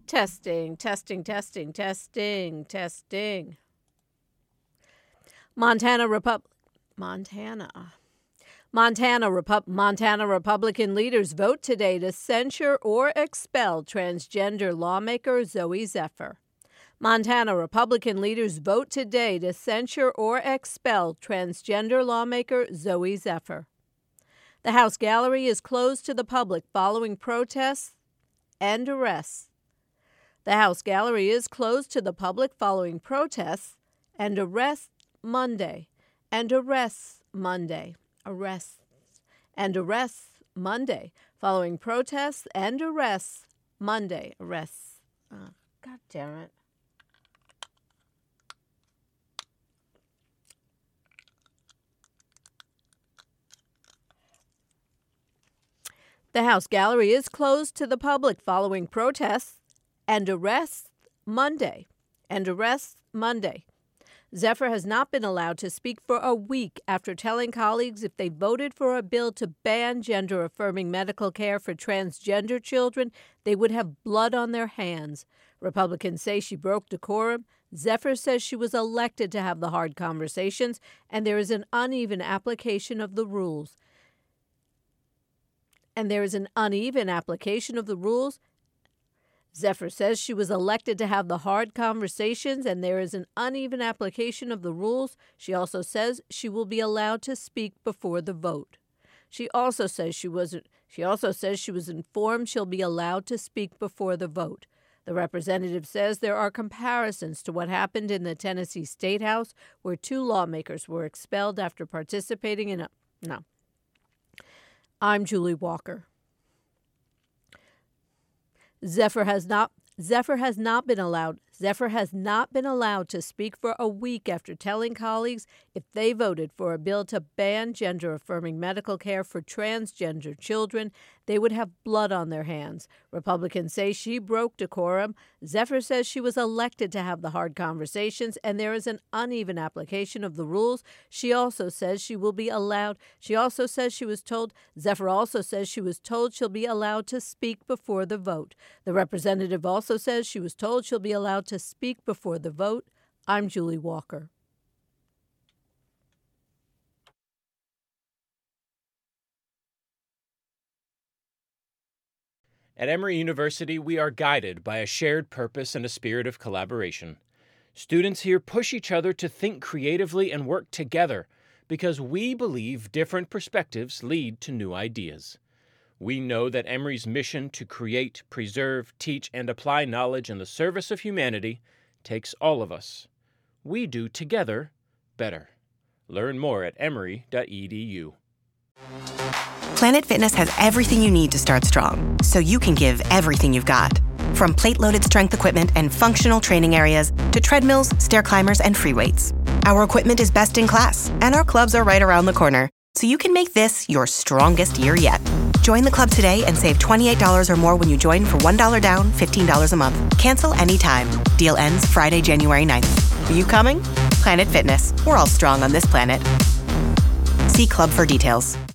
Testing, testing, testing, testing, testing. Montana Republican leaders vote today to censure or expel transgender lawmaker Zooey Zephyr. Montana Republican leaders vote today to censure or expel transgender lawmaker Zooey Zephyr. The House gallery is closed to the public following protests and arrests. The House gallery is closed to the public following protests and arrests Monday. Following protests and arrests Monday. Arrests. Oh, God damn it. The House gallery is closed to the public following protests and arrests Monday. Zephyr has not been allowed to speak for a week after telling colleagues if they voted for a bill to ban gender-affirming medical care for transgender children, they would have blood on their hands. Republicans say she broke decorum. Zephyr says she was elected to have the hard conversations, and there is an uneven application of the rules. Zephyr says she was elected to have the hard conversations and there is an uneven application of the rules. She also says she will be allowed to speak before the vote. She also says she was informed she'll be allowed to speak before the vote. The representative says there are comparisons to what happened in the Tennessee State House, where 2 lawmakers were expelled after participating in I'm Julie Walker. Zephyr has not been allowed to speak for a week after telling colleagues if they voted for a bill to ban gender-affirming medical care for transgender children, they would have blood on their hands. Republicans say she broke decorum. Zephyr says she was elected to have the hard conversations, and there is an uneven application of the rules. She also says she will be allowed. Zephyr also says she was told she'll be allowed to speak before the vote. The representative also says she was told she'll be allowed to speak before the vote. I'm Julie Walker. At Emory University, we are guided by a shared purpose and a spirit of collaboration. Students here push each other to think creatively and work together because we believe different perspectives lead to new ideas. We know that Emory's mission to create, preserve, teach, and apply knowledge in the service of humanity takes all of us. We do together better. Learn more at emory.edu. Planet Fitness has everything you need to start strong, so you can give everything you've got. From plate-loaded strength equipment and functional training areas to treadmills, stair climbers, and free weights. Our equipment is best in class, and our clubs are right around the corner, so you can make this your strongest year yet. Join the club today and save $28 or more when you join for $1 down, $15 a month. Cancel anytime. Deal ends Friday, January 9th. Are you coming? Planet Fitness. We're all strong on this planet. See club for details.